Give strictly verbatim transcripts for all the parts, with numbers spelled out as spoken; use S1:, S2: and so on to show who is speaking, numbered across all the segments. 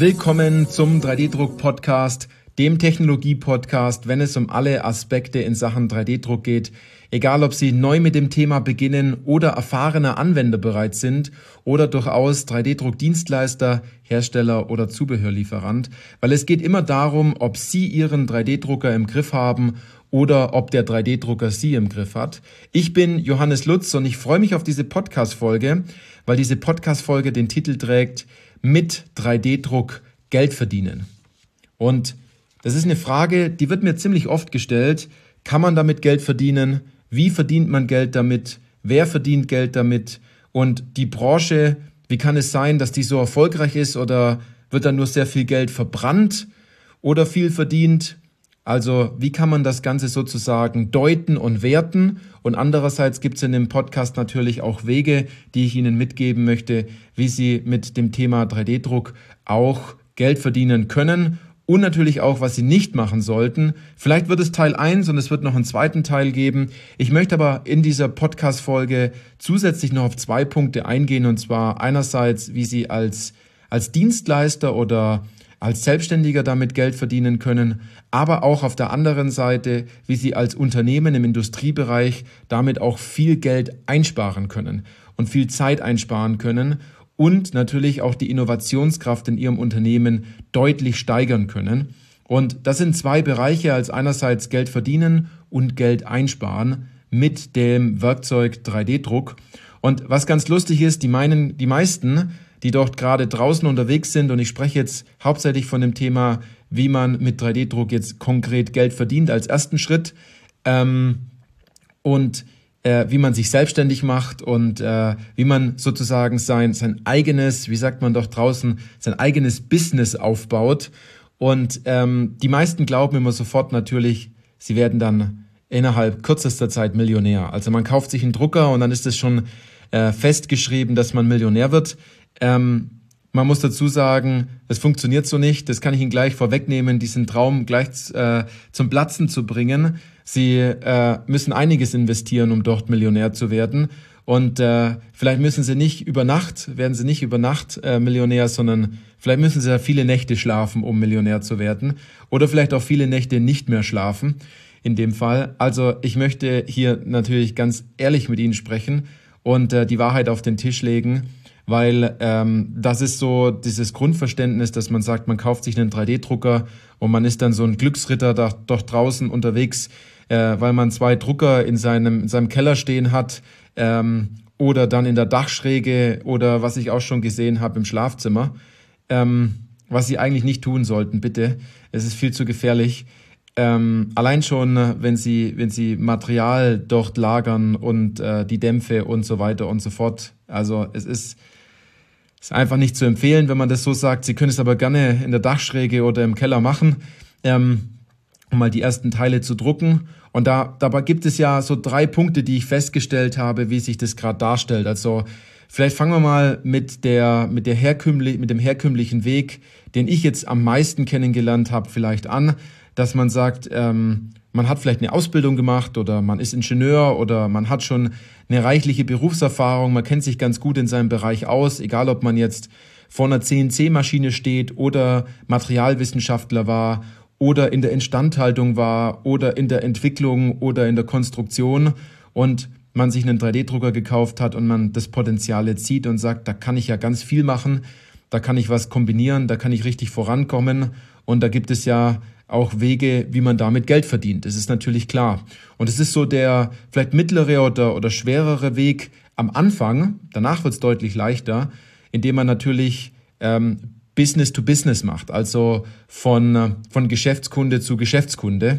S1: Willkommen zum drei D-Druck-Podcast, dem Technologie-Podcast, wenn es um alle Aspekte in Sachen drei D-Druck geht. Egal, ob Sie neu mit dem Thema beginnen oder erfahrener Anwender bereits sind oder durchaus drei D-Druck-Dienstleister, Hersteller oder Zubehörlieferant. Weil es geht immer darum, ob Sie Ihren drei D-Drucker im Griff haben oder ob der drei D-Drucker Sie im Griff hat. Ich bin Johannes Lutz und ich freue mich auf diese Podcast-Folge, weil diese Podcast-Folge den Titel trägt: Mit drei D-Druck Geld verdienen. Und das ist eine Frage, die wird mir ziemlich oft gestellt. Kann man damit Geld verdienen? Wie verdient man Geld damit? Wer verdient Geld damit? Und die Branche, wie kann es sein, dass die so erfolgreich ist, oder wird da nur sehr viel Geld verbrannt oder viel verdient? Also wie kann man das Ganze sozusagen deuten und werten? Und andererseits gibt es in dem Podcast natürlich auch Wege, die ich Ihnen mitgeben möchte, wie Sie mit dem Thema drei D-Druck auch Geld verdienen können und natürlich auch, was Sie nicht machen sollten. Vielleicht wird es Teil eins und es wird noch einen zweiten Teil geben. Ich möchte aber in dieser Podcast-Folge zusätzlich noch auf zwei Punkte eingehen, und zwar einerseits, wie Sie als, als Dienstleister oder als Selbstständiger damit Geld verdienen können, aber auch auf der anderen Seite, wie Sie als Unternehmen im Industriebereich damit auch viel Geld einsparen können und viel Zeit einsparen können und natürlich auch die Innovationskraft in Ihrem Unternehmen deutlich steigern können. Und das sind zwei Bereiche, als einerseits Geld verdienen und Geld einsparen mit dem Werkzeug drei D-Druck. Und was ganz lustig ist, die meinen, die meisten, die dort gerade draußen unterwegs sind, und ich spreche jetzt hauptsächlich von dem Thema, wie man mit drei D-Druck jetzt konkret Geld verdient als ersten Schritt, ähm, und äh, wie man sich selbstständig macht und äh, wie man sozusagen sein, sein eigenes, wie sagt man doch draußen, sein eigenes Business aufbaut. Und ähm, die meisten glauben immer sofort natürlich, sie werden dann innerhalb kürzester Zeit Millionär. Also man kauft sich einen Drucker und dann ist es schon äh, festgeschrieben, dass man Millionär wird. Ähm, man muss dazu sagen, es funktioniert so nicht. Das kann ich Ihnen gleich vorwegnehmen, diesen Traum gleich äh, zum Platzen zu bringen. Sie äh, müssen einiges investieren, um dort Millionär zu werden. Und äh, vielleicht müssen Sie nicht über Nacht, werden Sie nicht über Nacht äh, Millionär, sondern vielleicht müssen Sie ja viele Nächte schlafen, um Millionär zu werden. Oder vielleicht auch viele Nächte nicht mehr schlafen in dem Fall. Also ich möchte hier natürlich ganz ehrlich mit Ihnen sprechen und äh, die Wahrheit auf den Tisch legen. Weil ähm, das ist so dieses Grundverständnis, dass man sagt, man kauft sich einen drei D-Drucker und man ist dann so ein Glücksritter da, doch draußen unterwegs, äh, weil man zwei Drucker in seinem, in seinem Keller stehen hat, ähm, oder dann in der Dachschräge oder was ich auch schon gesehen habe im Schlafzimmer. Ähm, was Sie eigentlich nicht tun sollten, bitte. Es ist viel zu gefährlich. Ähm, allein schon, wenn Sie, wenn Sie Material dort lagern und äh, die Dämpfe und so weiter und so fort. Also es ist Ist einfach nicht zu empfehlen, wenn man das so sagt. Sie können es aber gerne in der Dachschräge oder im Keller machen, ähm, um mal die ersten Teile zu drucken. Und da dabei gibt es ja so drei Punkte, die ich festgestellt habe, wie sich das gerade darstellt. Also vielleicht fangen wir mal mit der mit der herkömmlich mit dem herkömmlichen Weg, den ich jetzt am meisten kennengelernt habe, vielleicht an, dass man sagt, ähm, man hat vielleicht eine Ausbildung gemacht oder man ist Ingenieur oder man hat schon eine reichliche Berufserfahrung, man kennt sich ganz gut in seinem Bereich aus, egal ob man jetzt vor einer C N C-Maschine steht oder Materialwissenschaftler war oder in der Instandhaltung war oder in der Entwicklung oder in der Konstruktion und man sich einen drei D-Drucker gekauft hat und man das Potenzial jetzt sieht und sagt, da kann ich ja ganz viel machen, da kann ich was kombinieren, da kann ich richtig vorankommen und da gibt es ja auch Wege, wie man damit Geld verdient. Das ist natürlich klar. Und es ist so der vielleicht mittlere oder, oder schwerere Weg am Anfang. Danach wird es deutlich leichter, indem man natürlich ähm, Business to Business macht, also von, von Geschäftskunde zu Geschäftskunde.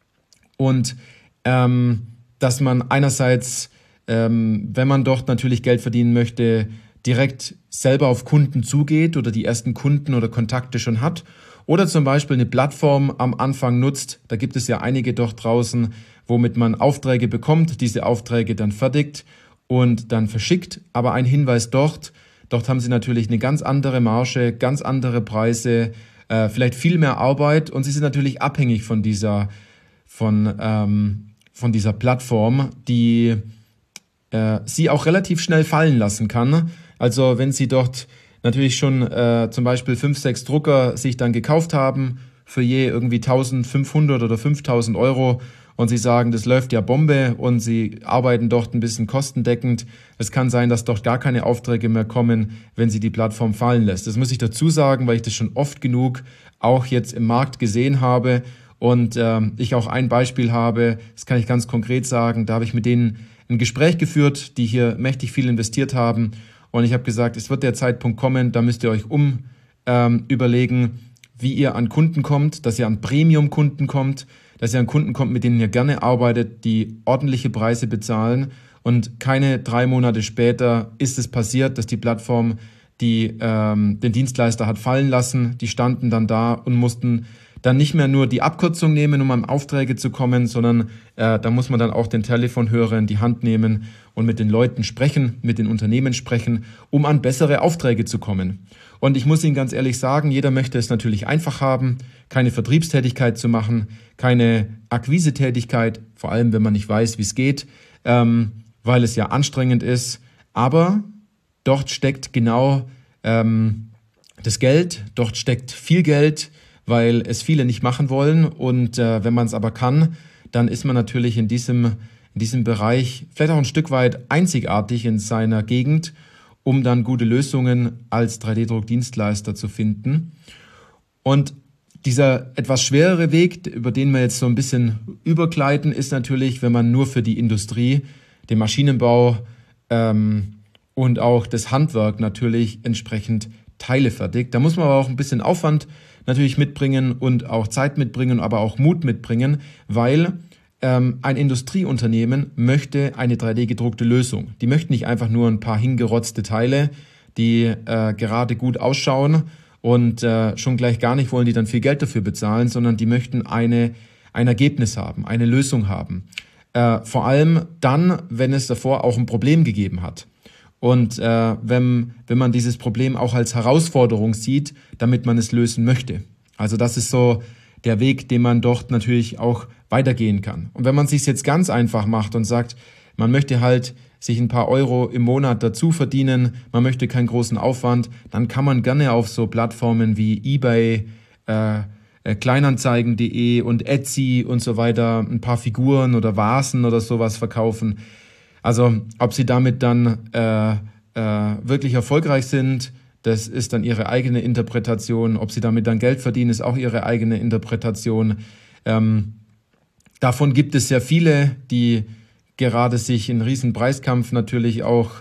S1: Und ähm, dass man einerseits, ähm, wenn man dort natürlich Geld verdienen möchte, direkt selber auf Kunden zugeht oder die ersten Kunden oder Kontakte schon hat. Oder zum Beispiel eine Plattform am Anfang nutzt. Da gibt es ja einige dort draußen, womit man Aufträge bekommt, diese Aufträge dann fertigt und dann verschickt. Aber ein Hinweis dort, dort haben Sie natürlich eine ganz andere Marge, ganz andere Preise, äh, vielleicht viel mehr Arbeit und Sie sind natürlich abhängig von dieser, von, ähm, von dieser Plattform, die äh, Sie auch relativ schnell fallen lassen kann. Also wenn Sie dort natürlich schon äh, zum Beispiel fünf, sechs Drucker sich dann gekauft haben für je irgendwie eintausendfünfhundert oder fünftausend Euro und sie sagen, das läuft ja Bombe und sie arbeiten dort ein bisschen kostendeckend. Es kann sein, dass dort gar keine Aufträge mehr kommen, wenn sie die Plattform fallen lässt. Das muss ich dazu sagen, weil ich das schon oft genug auch jetzt im Markt gesehen habe und äh, ich auch ein Beispiel habe, das kann ich ganz konkret sagen, da habe ich mit denen ein Gespräch geführt, die hier mächtig viel investiert haben und ich habe gesagt, es wird der Zeitpunkt kommen, da müsst ihr euch um ähm, überlegen, wie ihr an Kunden kommt, dass ihr an Premium-Kunden kommt, dass ihr an Kunden kommt, mit denen ihr gerne arbeitet, die ordentliche Preise bezahlen und keine drei Monate später ist es passiert, dass die Plattform die ähm, den Dienstleister hat fallen lassen, die standen dann da und mussten dann nicht mehr nur die Abkürzung nehmen, um an Aufträge zu kommen, sondern äh, da muss man dann auch den Telefonhörer in die Hand nehmen und mit den Leuten sprechen, mit den Unternehmen sprechen, um an bessere Aufträge zu kommen. Und ich muss Ihnen ganz ehrlich sagen, jeder möchte es natürlich einfach haben, keine Vertriebstätigkeit zu machen, keine Akquisetätigkeit, vor allem wenn man nicht weiß, wie es geht, ähm, weil es ja anstrengend ist. Aber dort steckt genau ähm, das Geld, dort steckt viel Geld, weil es viele nicht machen wollen. Und äh, wenn man es aber kann, dann ist man natürlich in diesem, in diesem Bereich vielleicht auch ein Stück weit einzigartig in seiner Gegend, um dann gute Lösungen als drei D Druck-Dienstleister zu finden. Und dieser etwas schwerere Weg, über den wir jetzt so ein bisschen übergleiten, ist natürlich, wenn man nur für die Industrie, den Maschinenbau ähm, und auch das Handwerk natürlich entsprechend Teile fertigt. Da muss man aber auch ein bisschen Aufwand natürlich mitbringen und auch Zeit mitbringen, aber auch Mut mitbringen, weil ähm, ein Industrieunternehmen möchte eine drei D gedruckte Lösung. Die möchten nicht einfach nur ein paar hingerotzte Teile, die äh, gerade gut ausschauen und äh, schon gleich gar nicht wollen die dann viel Geld dafür bezahlen, sondern die möchten eine, ein Ergebnis haben, eine Lösung haben. Äh, vor allem dann, wenn es davor auch ein Problem gegeben hat. Und äh, wenn, wenn man dieses Problem auch als Herausforderung sieht, damit man es lösen möchte. Also das ist so der Weg, den man dort natürlich auch weitergehen kann. Und wenn man es sich jetzt ganz einfach macht und sagt, man möchte halt sich ein paar Euro im Monat dazu verdienen, man möchte keinen großen Aufwand, dann kann man gerne auf so Plattformen wie eBay, äh, äh, Kleinanzeigen punkt de und Etsy und so weiter ein paar Figuren oder Vasen oder sowas verkaufen. Also ob sie damit dann äh, äh, wirklich erfolgreich sind, das ist dann ihre eigene Interpretation. Ob sie damit dann Geld verdienen, ist auch ihre eigene Interpretation. Ähm, davon gibt es sehr viele, die gerade sich einen riesen Preiskampf natürlich auch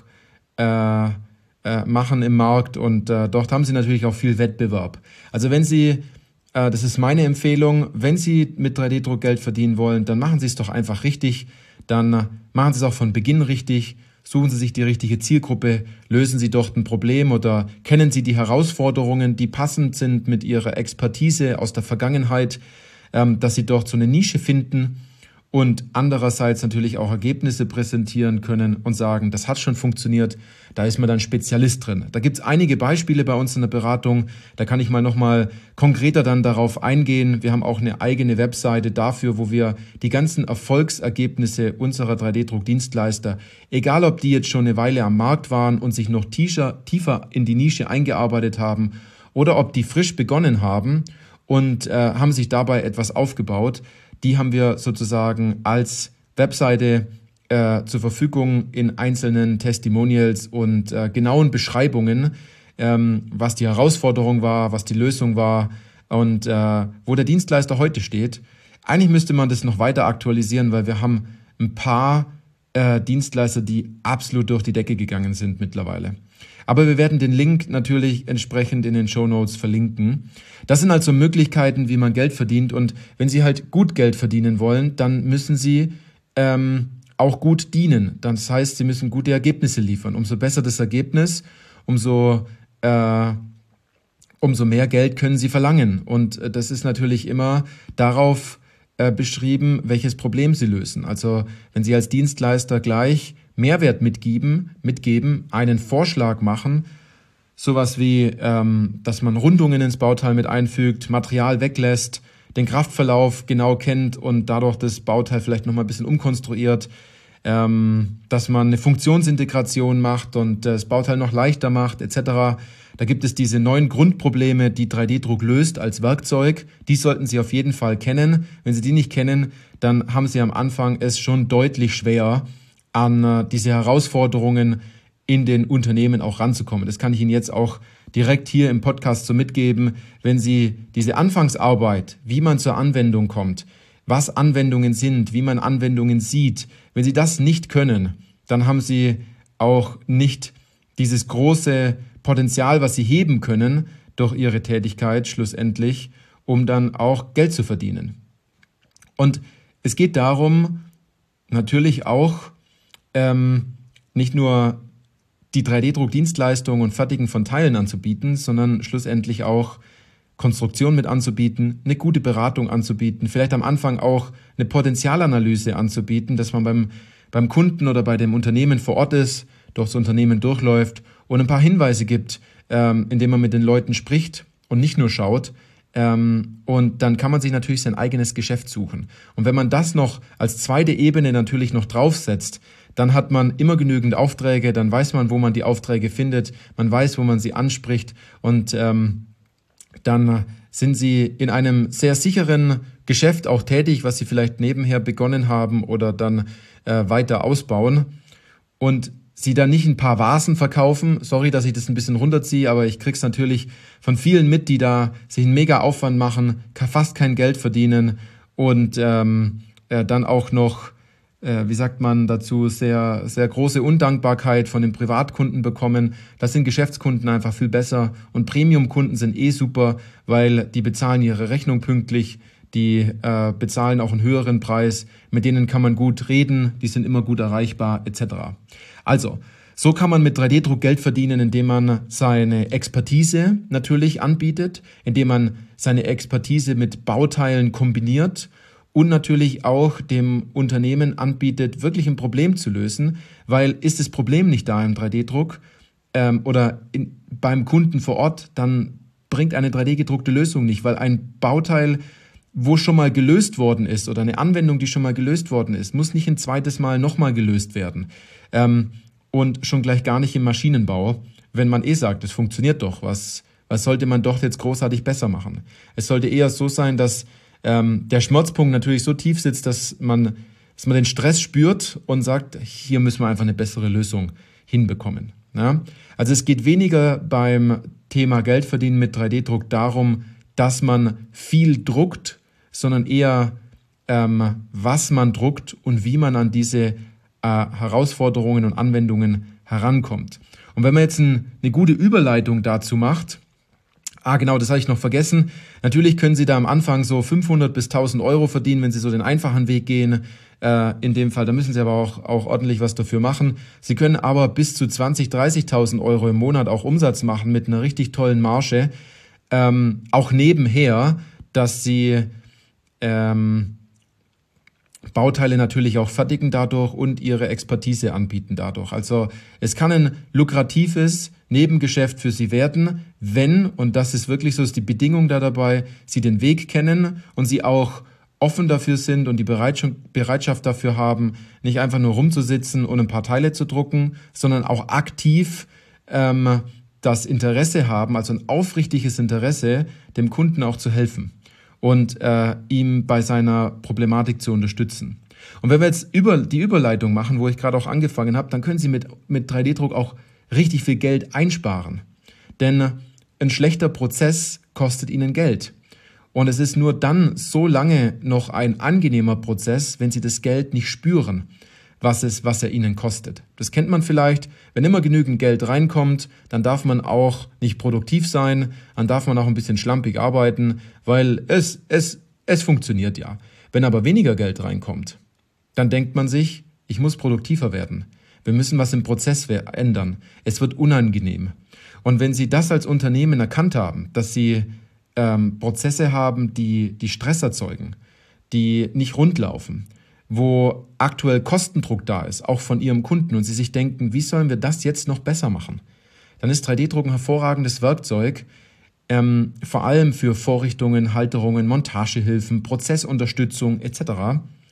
S1: äh, äh, machen im Markt und äh, dort haben sie natürlich auch viel Wettbewerb. Also wenn Sie, äh, das ist meine Empfehlung, wenn Sie mit drei D Druck Geld verdienen wollen, dann machen Sie es doch einfach richtig. Dann machen Sie es auch von Beginn richtig, suchen Sie sich die richtige Zielgruppe, lösen Sie dort ein Problem oder kennen Sie die Herausforderungen, die passend sind mit Ihrer Expertise aus der Vergangenheit, dass Sie dort so eine Nische finden und andererseits natürlich auch Ergebnisse präsentieren können und sagen, das hat schon funktioniert, da ist man dann Spezialist drin. Da gibt es einige Beispiele bei uns in der Beratung, da kann ich mal nochmal konkreter dann darauf eingehen. Wir haben auch eine eigene Webseite dafür, wo wir die ganzen Erfolgsergebnisse unserer drei D Druck-Dienstleister, egal ob die jetzt schon eine Weile am Markt waren und sich noch tiefer, tiefer in die Nische eingearbeitet haben oder ob die frisch begonnen haben und äh, haben sich dabei etwas aufgebaut, die haben wir sozusagen als Webseite äh, zur Verfügung in einzelnen Testimonials und äh, genauen Beschreibungen, ähm, was die Herausforderung war, was die Lösung war und äh, wo der Dienstleister heute steht. Eigentlich müsste man das noch weiter aktualisieren, weil wir haben ein paar äh, Dienstleister, die absolut durch die Decke gegangen sind mittlerweile. Aber wir werden den Link natürlich entsprechend in den Shownotes verlinken. Das sind also Möglichkeiten, wie man Geld verdient. Und wenn Sie halt gut Geld verdienen wollen, dann müssen Sie ähm, auch gut dienen. Das heißt, Sie müssen gute Ergebnisse liefern. Umso besser das Ergebnis, umso, äh, umso mehr Geld können Sie verlangen. Und äh, das ist natürlich immer darauf äh, beschrieben, welches Problem Sie lösen. Also wenn Sie als Dienstleister gleich Mehrwert mitgeben, mitgeben, einen Vorschlag machen, sowas wie, ähm, dass man Rundungen ins Bauteil mit einfügt, Material weglässt, den Kraftverlauf genau kennt und dadurch das Bauteil vielleicht nochmal ein bisschen umkonstruiert, ähm, dass man eine Funktionsintegration macht und das Bauteil noch leichter macht et cetera. Da gibt es diese neun Grundprobleme, die drei D Druck löst als Werkzeug. Die sollten Sie auf jeden Fall kennen. Wenn Sie die nicht kennen, dann haben Sie am Anfang es schon deutlich schwer, an äh, diese Herausforderungen in den Unternehmen auch ranzukommen. Das kann ich Ihnen jetzt auch direkt hier im Podcast so mitgeben. Wenn Sie diese Anfangsarbeit, wie man zur Anwendung kommt, was Anwendungen sind, wie man Anwendungen sieht, wenn Sie das nicht können, dann haben Sie auch nicht dieses große Potenzial, was Sie heben können durch Ihre Tätigkeit schlussendlich, um dann auch Geld zu verdienen. Und es geht darum, natürlich auch ähm, nicht nur die drei D Druck-Dienstleistung und Fertigen von Teilen anzubieten, sondern schlussendlich auch Konstruktion mit anzubieten, eine gute Beratung anzubieten, vielleicht am Anfang auch eine Potenzialanalyse anzubieten, dass man beim, beim Kunden oder bei dem Unternehmen vor Ort ist, durchs Unternehmen durchläuft und ein paar Hinweise gibt, ähm, indem man mit den Leuten spricht und nicht nur schaut. Ähm, und dann kann man sich natürlich sein eigenes Geschäft suchen. Und wenn man das noch als zweite Ebene natürlich noch draufsetzt, dann hat man immer genügend Aufträge, dann weiß man, wo man die Aufträge findet, man weiß, wo man sie anspricht und ähm, dann sind Sie in einem sehr sicheren Geschäft auch tätig, was Sie vielleicht nebenher begonnen haben oder dann äh, weiter ausbauen und Sie dann nicht ein paar Vasen verkaufen. Sorry, dass ich das ein bisschen runterziehe, aber ich krieg's natürlich von vielen mit, die da sich einen mega Aufwand machen, fast kein Geld verdienen und ähm, äh, dann auch noch, äh, wie sagt man dazu, sehr, sehr große Undankbarkeit von den Privatkunden bekommen. Das sind Geschäftskunden einfach viel besser und Premium-Kunden sind eh super, weil die bezahlen ihre Rechnung pünktlich, die äh, bezahlen auch einen höheren Preis, mit denen kann man gut reden, die sind immer gut erreichbar et cetera. Also, so kann man mit drei D Druck Geld verdienen, indem man seine Expertise natürlich anbietet, indem man seine Expertise mit Bauteilen kombiniert und natürlich auch dem Unternehmen anbietet, wirklich ein Problem zu lösen, weil ist das Problem nicht da im drei D Druck ähm, oder in, beim Kunden vor Ort, dann bringt eine drei D gedruckte Lösung nicht, weil ein Bauteil, wo schon mal gelöst worden ist oder eine Anwendung, die schon mal gelöst worden ist, muss nicht ein zweites Mal nochmal gelöst werden. Ähm, und schon gleich gar nicht im Maschinenbau, wenn man eh sagt, es funktioniert doch, was, was sollte man doch jetzt großartig besser machen? Es sollte eher so sein, dass ähm, der Schmerzpunkt natürlich so tief sitzt, dass man, dass man den Stress spürt und sagt, hier müssen wir einfach eine bessere Lösung hinbekommen. Ja? Also es geht weniger beim Thema Geld verdienen mit drei D Druck darum, dass man viel druckt, sondern eher, ähm, was man druckt und wie man an diese äh, Herausforderungen und Anwendungen herankommt. Und wenn man jetzt ein, eine gute Überleitung dazu macht, ah genau, das habe ich noch vergessen, natürlich können Sie da am Anfang so fünfhundert bis tausend Euro verdienen, wenn Sie so den einfachen Weg gehen. Äh, in dem Fall, da müssen Sie aber auch, auch ordentlich was dafür machen. Sie können aber bis zu zwanzigtausend, dreißigtausend Euro im Monat auch Umsatz machen mit einer richtig tollen Marge. Ähm, auch nebenher, dass Sie ähm, Bauteile natürlich auch fertigen dadurch und ihre Expertise anbieten dadurch. Also es kann ein lukratives Nebengeschäft für Sie werden, wenn, und das ist wirklich so, ist die Bedingung da dabei, Sie den Weg kennen und Sie auch offen dafür sind und die Bereitschaft dafür haben, nicht einfach nur rumzusitzen und ein paar Teile zu drucken, sondern auch aktiv ähm, das Interesse haben, also ein aufrichtiges Interesse, dem Kunden auch zu helfen und äh, ihm bei seiner Problematik zu unterstützen. Und wenn wir jetzt über die Überleitung machen, wo ich gerade auch angefangen habe, dann können Sie mit, mit drei D Druck auch richtig viel Geld einsparen. Denn ein schlechter Prozess kostet Ihnen Geld. Und es ist nur dann so lange noch ein angenehmer Prozess, wenn Sie das Geld nicht spüren, was es, was er Ihnen kostet. Das kennt man vielleicht, wenn immer genügend Geld reinkommt, dann darf man auch nicht produktiv sein, dann darf man auch ein bisschen schlampig arbeiten, weil es, es, es funktioniert ja. Wenn aber weniger Geld reinkommt, dann denkt man sich, ich muss produktiver werden. Wir müssen was im Prozess ändern. Es wird unangenehm. Und wenn Sie das als Unternehmen erkannt haben, dass Sie ähm, Prozesse haben, die, die Stress erzeugen, die nicht rund laufen, wo aktuell Kostendruck da ist, auch von Ihrem Kunden, und Sie sich denken, wie sollen wir das jetzt noch besser machen? Dann ist drei D Druck ein hervorragendes Werkzeug, ähm, vor allem für Vorrichtungen, Halterungen, Montagehilfen, Prozessunterstützung et cetera.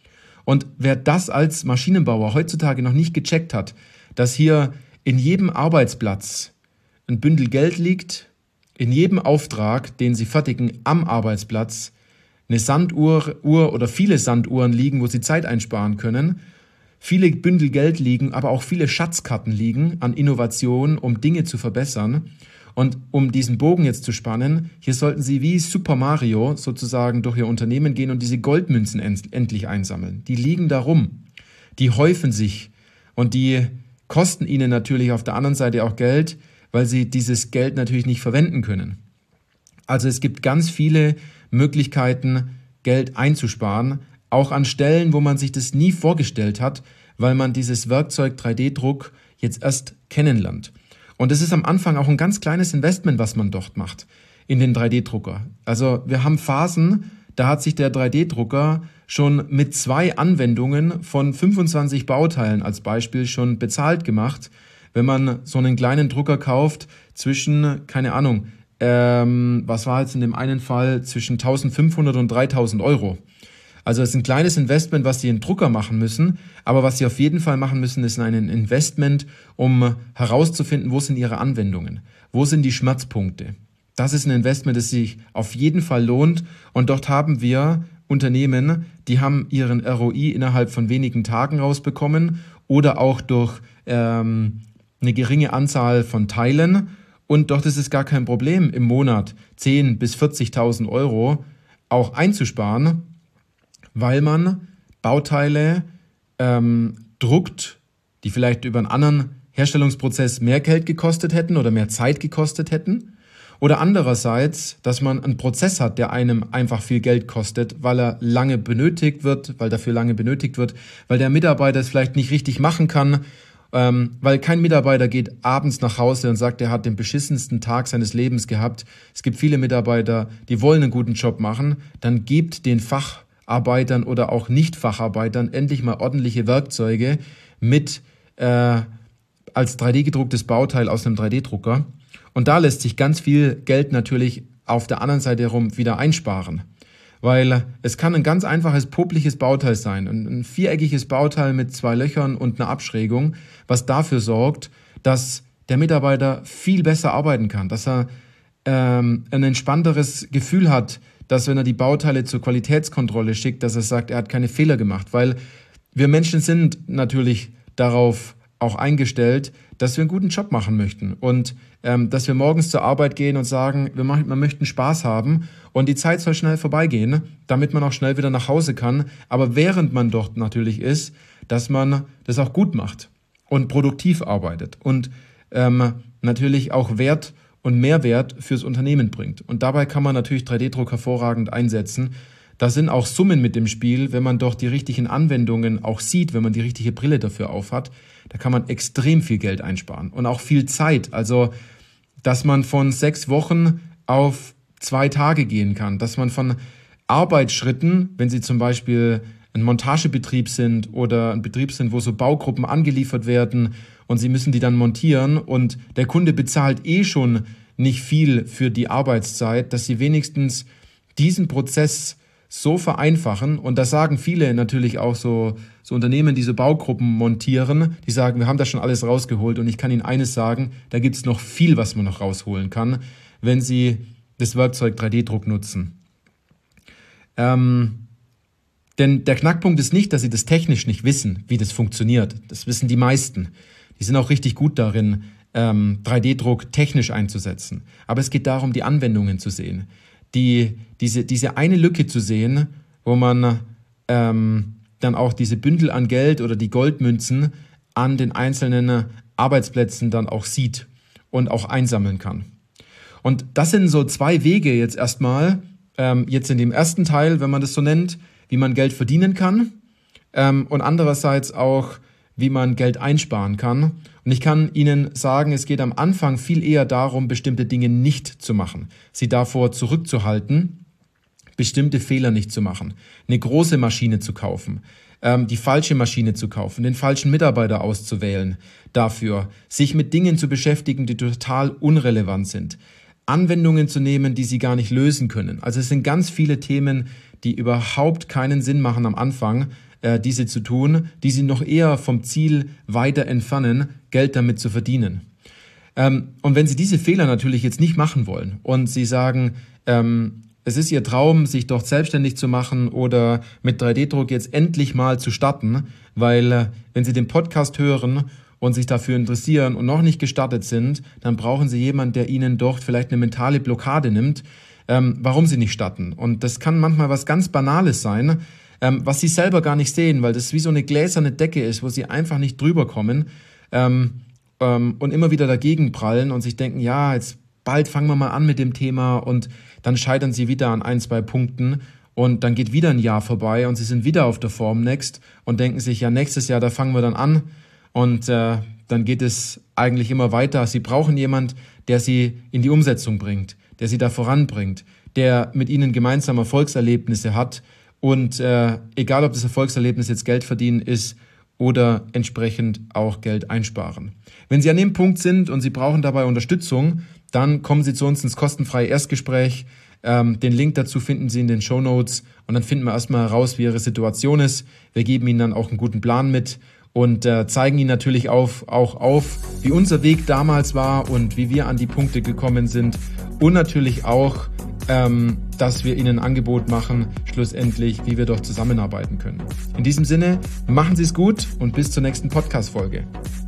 S1: Und wer das als Maschinenbauer heutzutage noch nicht gecheckt hat, dass hier in jedem Arbeitsplatz ein Bündel Geld liegt, in jedem Auftrag, den Sie fertigen am Arbeitsplatz, eine Sanduhr Uhr oder viele Sanduhren liegen, wo Sie Zeit einsparen können, viele Bündel Geld liegen, aber auch viele Schatzkarten liegen an Innovationen, um Dinge zu verbessern. Und um diesen Bogen jetzt zu spannen, hier sollten Sie wie Super Mario sozusagen durch Ihr Unternehmen gehen und diese Goldmünzen endlich einsammeln. Die liegen da rum, die häufen sich und die kosten Ihnen natürlich auf der anderen Seite auch Geld, weil Sie dieses Geld natürlich nicht verwenden können. Also es gibt ganz viele Möglichkeiten, Geld einzusparen, auch an Stellen, wo man sich das nie vorgestellt hat, weil man dieses Werkzeug drei D Druck jetzt erst kennenlernt. Und es ist am Anfang auch ein ganz kleines Investment, was man dort macht, in den drei D Drucker. Also wir haben Phasen, da hat sich der drei D Drucker schon mit zwei Anwendungen von fünfundzwanzig Bauteilen als Beispiel schon bezahlt gemacht. Wenn man so einen kleinen Drucker kauft zwischen, keine Ahnung, ähm, was war jetzt in dem einen Fall, zwischen eintausendfünfhundert und dreitausend Euro. Also es ist ein kleines Investment, was Sie in Drucker machen müssen, aber was Sie auf jeden Fall machen müssen, ist ein Investment, um herauszufinden, wo sind Ihre Anwendungen, wo sind die Schmerzpunkte. Das ist ein Investment, das sich auf jeden Fall lohnt und dort haben wir Unternehmen, die haben ihren R O I innerhalb von wenigen Tagen rausbekommen oder auch durch ähm, eine geringe Anzahl von Teilen und dort ist es gar kein Problem, im Monat zehntausend bis vierzigtausend Euro auch einzusparen, weil man Bauteile ähm, druckt, die vielleicht über einen anderen Herstellungsprozess mehr Geld gekostet hätten oder mehr Zeit gekostet hätten. Oder andererseits, dass man einen Prozess hat, der einem einfach viel Geld kostet, weil er lange benötigt wird, weil dafür lange benötigt wird, weil der Mitarbeiter es vielleicht nicht richtig machen kann, ähm, weil kein Mitarbeiter geht abends nach Hause und sagt, er hat den beschissensten Tag seines Lebens gehabt. Es gibt viele Mitarbeiter, die wollen einen guten Job machen, dann gebt den Facharbeitern oder auch Nicht-Facharbeitern endlich mal ordentliche Werkzeuge mit äh, als drei D gedrucktes Bauteil aus einem drei D Drucker. Und da lässt sich ganz viel Geld natürlich auf der anderen Seite herum wieder einsparen. Weil es kann ein ganz einfaches, popliges Bauteil sein. Ein viereckiges Bauteil mit zwei Löchern und einer Abschrägung, was dafür sorgt, dass der Mitarbeiter viel besser arbeiten kann. Dass er ähm, ein entspannteres Gefühl hat, dass wenn er die Bauteile zur Qualitätskontrolle schickt, dass er sagt, er hat keine Fehler gemacht. Weil wir Menschen sind natürlich darauf auch eingestellt, dass wir einen guten Job machen möchten und ähm, dass wir morgens zur Arbeit gehen und sagen, wir, machen, wir möchten Spaß haben und die Zeit soll schnell vorbeigehen, damit man auch schnell wieder nach Hause kann. Aber während man dort natürlich ist, dass man das auch gut macht und produktiv arbeitet und ähm, natürlich auch Wert und Mehrwert fürs Unternehmen bringt. Und dabei kann man natürlich drei D Druck hervorragend einsetzen. Da sind auch Summen mit dem Spiel, wenn man doch die richtigen Anwendungen auch sieht, wenn man die richtige Brille dafür aufhat, da kann man extrem viel Geld einsparen und auch viel Zeit. Also, dass man von sechs Wochen auf zwei Tage gehen kann, dass man von Arbeitsschritten, wenn Sie zum Beispiel ein Montagebetrieb sind oder ein Betrieb sind, wo so Baugruppen angeliefert werden und Sie müssen die dann montieren und der Kunde bezahlt eh schon nicht viel für die Arbeitszeit, dass Sie wenigstens diesen Prozess so vereinfachen, und das sagen viele natürlich auch so, so Unternehmen, die so Baugruppen montieren, die sagen, wir haben das schon alles rausgeholt und ich kann Ihnen eines sagen, da gibt es noch viel, was man noch rausholen kann, wenn Sie das Werkzeug drei D Druck nutzen. Ähm, denn der Knackpunkt ist nicht, dass Sie das technisch nicht wissen, wie das funktioniert. Das wissen die meisten. Die sind auch richtig gut darin, ähm, drei D Druck technisch einzusetzen. Aber es geht darum, die Anwendungen zu sehen. Die, diese, diese eine Lücke zu sehen, wo man ähm, dann auch diese Bündel an Geld oder die Goldmünzen an den einzelnen Arbeitsplätzen dann auch sieht und auch einsammeln kann. Und das sind so zwei Wege jetzt erstmal, ähm, jetzt in dem ersten Teil, wenn man das so nennt, wie man Geld verdienen kann ähm, und andererseits auch, wie man Geld einsparen kann. Und ich kann Ihnen sagen, es geht am Anfang viel eher darum, bestimmte Dinge nicht zu machen, sie davor zurückzuhalten, bestimmte Fehler nicht zu machen, eine große Maschine zu kaufen, ähm, die falsche Maschine zu kaufen, den falschen Mitarbeiter auszuwählen, dafür sich mit Dingen zu beschäftigen, die total unrelevant sind, Anwendungen zu nehmen, die Sie gar nicht lösen können. Also es sind ganz viele Themen, die überhaupt keinen Sinn machen am Anfang, äh, diese zu tun, die sie noch eher vom Ziel weiter entfernen, Geld damit zu verdienen. Ähm, und wenn Sie diese Fehler natürlich jetzt nicht machen wollen und Sie sagen, ähm, es ist Ihr Traum, sich dort selbstständig zu machen oder mit drei D Druck jetzt endlich mal zu starten, weil äh, wenn Sie den Podcast hören und sich dafür interessieren und noch nicht gestartet sind, dann brauchen Sie jemanden, der Ihnen dort vielleicht eine mentale Blockade nimmt, ähm, warum Sie nicht starten. Und das kann manchmal was ganz Banales sein, ähm, was Sie selber gar nicht sehen, weil das wie so eine gläserne Decke ist, wo Sie einfach nicht drüber kommen ähm, ähm, und immer wieder dagegen prallen und sich denken, ja, jetzt bald fangen wir mal an mit dem Thema und dann scheitern Sie wieder an ein, zwei Punkten und dann geht wieder ein Jahr vorbei und Sie sind wieder auf der Formnext und denken sich, ja, nächstes Jahr, da fangen wir dann an. Und äh, dann geht es eigentlich immer weiter. Sie brauchen jemand, der Sie in die Umsetzung bringt, der Sie da voranbringt, der mit Ihnen gemeinsam Erfolgserlebnisse hat. Und äh, egal, ob das Erfolgserlebnis jetzt Geld verdienen ist oder entsprechend auch Geld einsparen. Wenn Sie an dem Punkt sind und Sie brauchen dabei Unterstützung, dann kommen Sie zu uns ins kostenfreie Erstgespräch. Ähm, den Link dazu finden Sie in den Shownotes. Und dann finden wir erstmal heraus, wie Ihre Situation ist. Wir geben Ihnen dann auch einen guten Plan mit. Und äh, zeigen Ihnen natürlich auf, auch auf, wie unser Weg damals war und wie wir an die Punkte gekommen sind. Und natürlich auch, ähm, dass wir Ihnen ein Angebot machen, schlussendlich, wie wir doch zusammenarbeiten können. In diesem Sinne, machen Sie es gut und bis zur nächsten Podcast-Folge.